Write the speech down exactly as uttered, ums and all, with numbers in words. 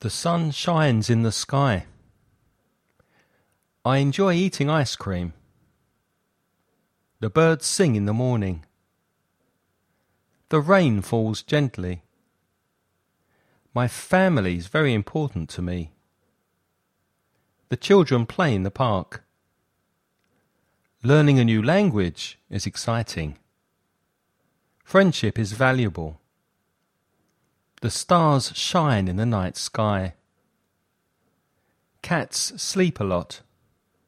The sun shines in the sky. I enjoy eating ice cream. The birds sing in the morning. The rain falls gently. My family is very important to me. The children play in the park. Learning a new language is exciting. Friendship is valuable. The stars shine in the night sky. Cats sleep a lot.